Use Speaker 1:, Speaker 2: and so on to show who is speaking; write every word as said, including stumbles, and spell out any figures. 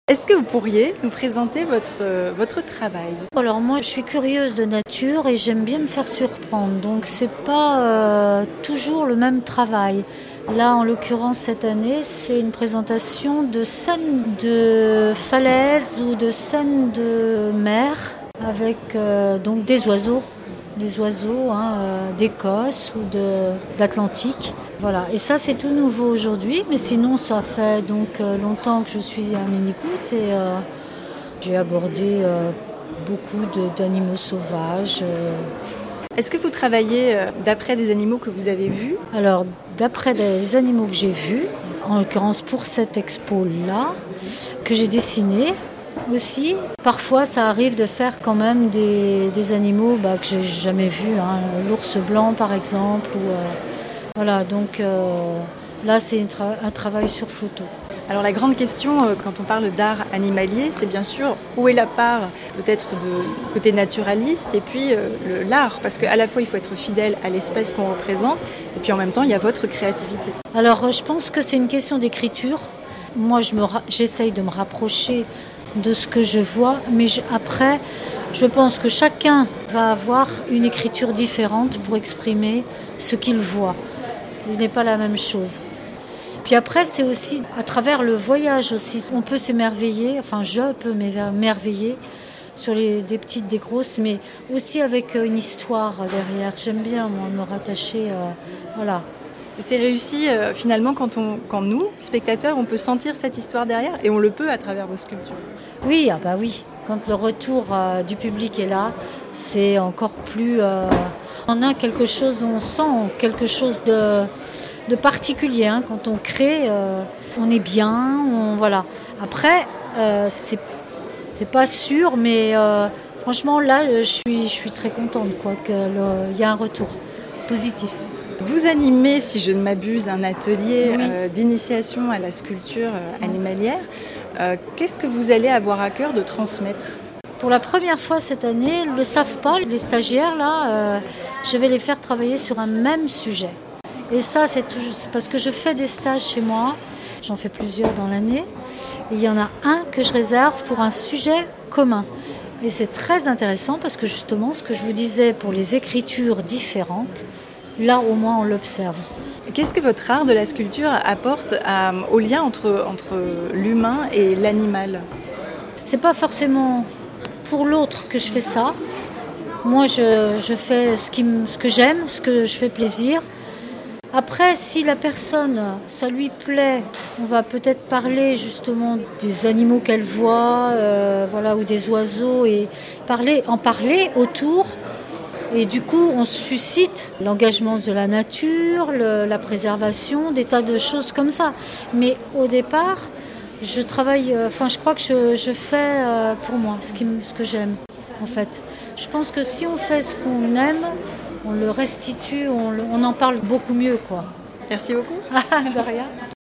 Speaker 1: Est-ce que vous pourriez nous présenter votre, euh, votre travail?
Speaker 2: Alors moi, je suis curieuse de nature et j'aime bien me faire surprendre. Donc c'est pas euh, toujours le même travail. Là, en l'occurrence, cette année, c'est une présentation de scènes de falaises ou de scènes de mer avec euh, donc des oiseaux, des oiseaux hein, euh, d'Écosse ou de, d'Atlantique. Voilà. Et ça, c'est tout nouveau aujourd'hui. Mais sinon, ça fait donc euh, longtemps que je suis à Minicourt et euh, j'ai abordé euh, beaucoup de, d'animaux sauvages. Euh.
Speaker 1: Est-ce que vous travaillez euh, d'après des animaux que vous avez vus?
Speaker 2: Alors, d'après des animaux que j'ai vus, en l'occurrence pour cette expo-là, que j'ai dessiné aussi, parfois ça arrive de faire quand même des, des animaux bah, que j'ai jamais vus, hein. L'ours blanc par exemple. Ou, euh, voilà, donc euh, là c'est tra- un travail sur photo.
Speaker 1: Alors la grande question euh, quand on parle d'art animalier, c'est bien sûr où est la part peut-être de côté naturaliste et puis euh, le, l'art, parce qu'à la fois il faut être fidèle à l'espèce qu'on représente et puis en même temps il y a votre créativité.
Speaker 2: Alors je pense que c'est une question d'écriture. Moi je me ra- j'essaye de me rapprocher de ce que je vois, mais je, après je pense que chacun va avoir une écriture différente pour exprimer ce qu'il voit. Ce n'est pas la même chose. Puis après, c'est aussi à travers le voyage aussi. On peut s'émerveiller, enfin je peux m'émerveiller sur les, des petites, des grosses, mais aussi avec une histoire derrière. J'aime bien, moi, me rattacher, euh, voilà.
Speaker 1: Et c'est réussi euh, finalement quand, on, quand nous, spectateurs, on peut sentir cette histoire derrière et on le peut à travers vos sculptures.
Speaker 2: Oui, ah bah oui. Quand le retour euh, du public est là, c'est encore plus... Euh, on a quelque chose, on sent quelque chose de... de particulier, hein. Quand on crée, euh, on est bien, on, voilà. Après, euh, c'est, c'est pas sûr, mais euh, franchement, là, je suis, je suis très contente, quoi, qu'il y a un retour positif.
Speaker 1: Vous animez, si je ne m'abuse, un atelier
Speaker 2: Oui.
Speaker 1: euh, d'initiation à la sculpture euh, animalière. Euh, qu'est-ce que vous allez avoir à cœur de transmettre?
Speaker 2: Pour la première fois cette année, ils ne le savent pas, les stagiaires, là, euh, je vais les faire travailler sur un même sujet. Et ça, c'est, toujours, c'est parce que je fais des stages chez moi, j'en fais plusieurs dans l'année, et il y en a un que je réserve pour un sujet commun. Et c'est très intéressant parce que justement, ce que je vous disais pour les écritures différentes, là au moins on l'observe.
Speaker 1: Qu'est-ce que votre art de la sculpture apporte à, au lien entre, entre l'humain et l'animal?
Speaker 2: C'est pas forcément pour l'autre que je fais ça. Moi, je, je fais ce, qui, ce que j'aime, ce que je fais plaisir. Après, si la personne, ça lui plaît, on va peut-être parler justement des animaux qu'elle voit, euh, voilà, ou des oiseaux, et parler, en parler autour. Et du coup, on suscite l'engagement de la nature, le, la préservation, des tas de choses comme ça. Mais au départ, je travaille, enfin, euh, je crois que je, je fais euh, pour moi ce, qui, ce que j'aime, en fait. Je pense que si on fait ce qu'on aime, on le restitue, on, on en parle beaucoup mieux, quoi.
Speaker 1: Merci beaucoup.
Speaker 2: De rien.